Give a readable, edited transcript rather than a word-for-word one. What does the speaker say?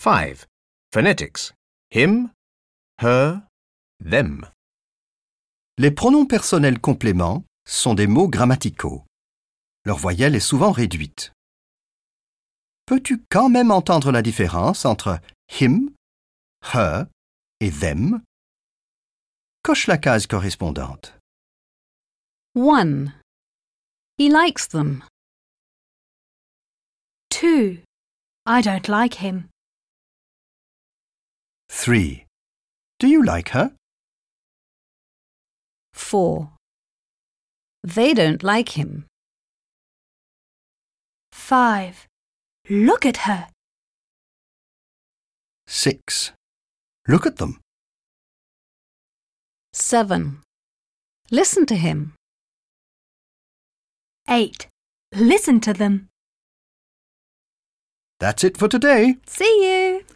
5. Phonetics. Him, her, them. Les pronoms personnels compléments sont des mots grammaticaux. Leur voyelle est souvent réduite. Peux-tu quand même entendre la différence entre him, her et them? Coche la case correspondante. 1. He likes them. 2. I don't like him. 3. Do you like her? 4. They don't like him. 5. Look at her. 6. Look at them. 7. Listen to him. 8. Listen to them. That's it for today. See you!